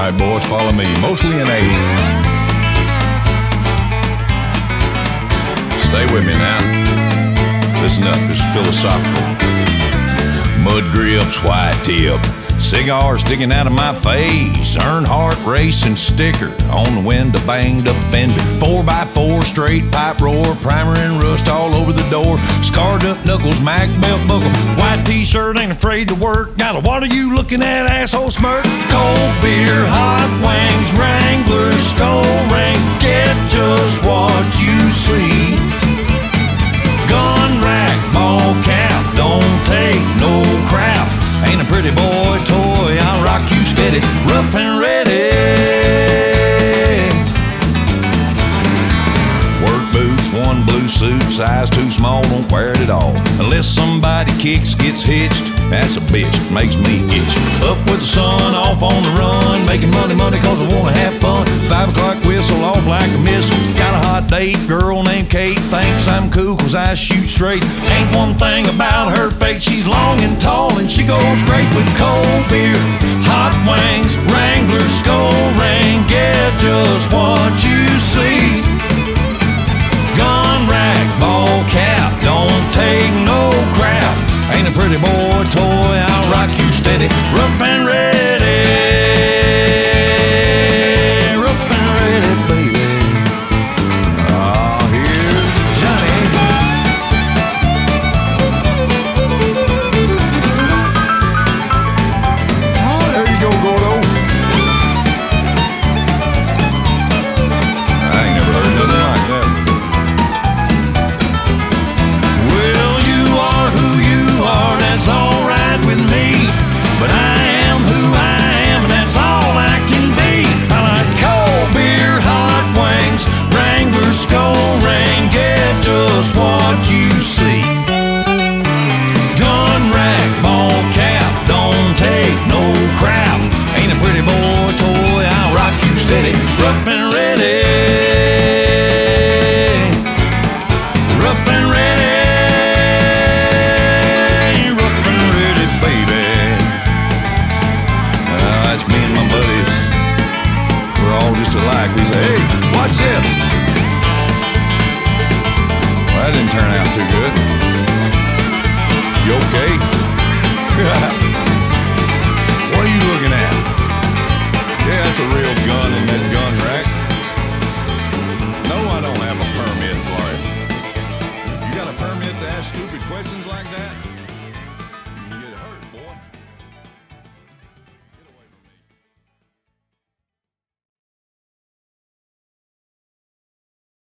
Alright, boys, follow me. Mostly in A. Stay with me now. Listen up, this is philosophical. Mud grips, white tip, cigar sticking out of my face, Earnhardt racing sticker on the window, banged up fender, 4x4 straight pipe roar, primer and rust all over the door, scarred up knuckles, Mac belt buckle, white t-shirt, ain't afraid to work, got a what are you looking at asshole smirk, cold beer, hot wings, Wrangler, skull ring, get just what you see. Gun rack, ball cap, don't take no crap. Ain't a pretty boy toy, I'll rock you steady, rough and ready. Work boots, one blue suit, size too small, don't wear it at all. Unless somebody kicks, gets hitched, that's a bitch, it makes me itch. Up with the sun, off on the run, making money cause I wanna have fun. 5 o'clock whistle, off like a missile. Got a hot date, girl named Kate, thinks I'm cool cause I shoot straight. Ain't one thing about her fake, she's long and tall and she goes great with cold beer, hot wings, Wrangler, skull ring, get just what you see. Gun rack, ball cap, don't take no crap. Ain't a pretty boy toy, I'll rock you steady, rough and ready. Rough and ready, baby. Oh, here's Johnny. Oh, there you go, Gordo. I ain't never heard nothing like that. That's alright with me, but I am who I am, and that's all I can be. I like cold beer, hot wings, Wrangler, skull ring, get just what you see. Gun rack, ball cap, don't take no crap. Ain't a pretty boy toy, I'll rock you steady, rough and ready. Rough and ready. Just alike, we say, hey, watch this. Well, that didn't turn out too good. You okay? What are you looking at? Yeah, that's a real gun in that gun rack. No, I don't have a permit for it. You got a permit to ask stupid questions like that?